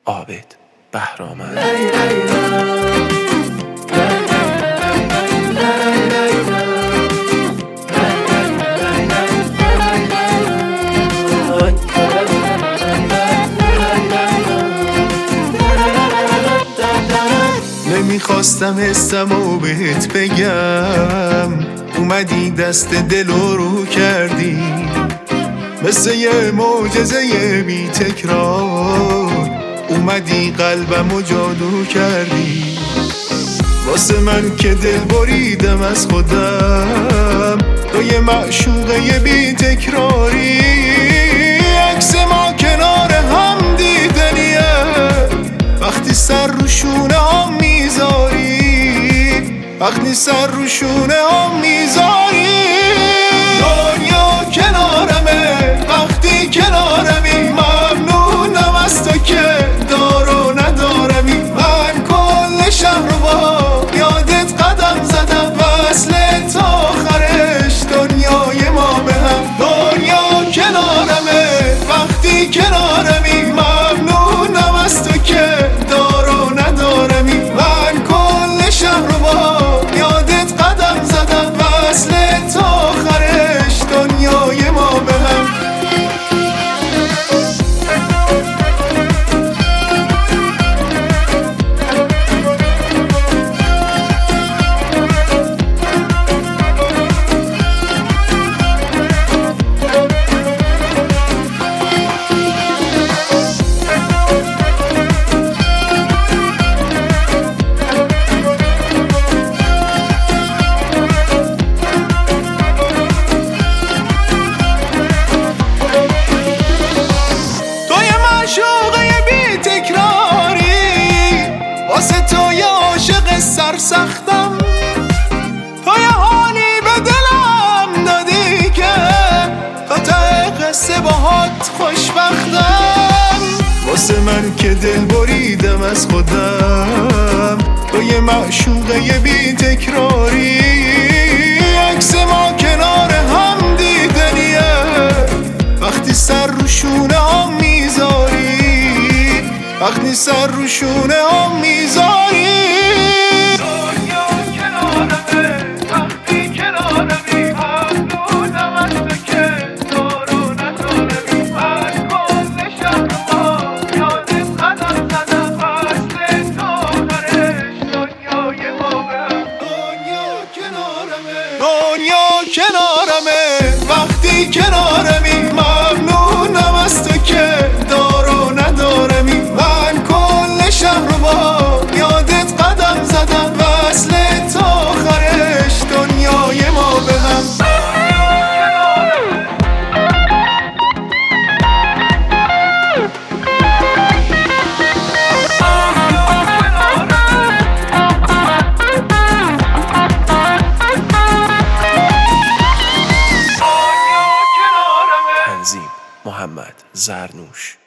عابد بهرامند. نمیخواستم حسمو بهت بگم، اومدی دست دلو رو کردی، مثل یه معجزه بی تکرار اومدی قلبمو جادو کردی. واسه من که دل بریدم از خودم، تو یه معشوقه بی تکراری. عکس ما کنار هم دیدنیه، وقتی سر رو شونه هم میذاری، وقتی سر رو شونه هم میذاری. دنیا کنارمه وقتی کنارمی، ممنونم از تو که دار و ندارمی. من کل شهر رو با یادت قدم زدم، وصل تا آخرش دنیای ما به هم. دنیا کنارمه وقتی کنارمی، ممنونم از تو که دار و ندارمی. من کل شهر رو با یادت قدم زدم، وصل تا آخرش دنیای ما به هم. واسه تو یه عاشق سرسختم، تو یه حالی به دلم دادی که تا ته قصه باهات خوشبختم. واسه من که دل بریدم از خودم، تو یه معشوقه بی تکراری. عکس ما کنار هم دیدنیه، وقتی سر رو شونه هم میذاری، وقتی سر رو شونه هم میذاری. دنیا کنارمه وقتی کنارمی، ممنونم از تو که دار و ندارمی. من کل شهر ما یادت قدم زدم، وصل تا آخرش دنیای ما به هم. دنیا کنارمه وقتی کنارمی، ممنونم از تو که دار و ندارمی. من کل شهر رو با یادت قدم زدم، وصل تا آخرش دنیای ما به هم. تنظیم محمد زرنوش.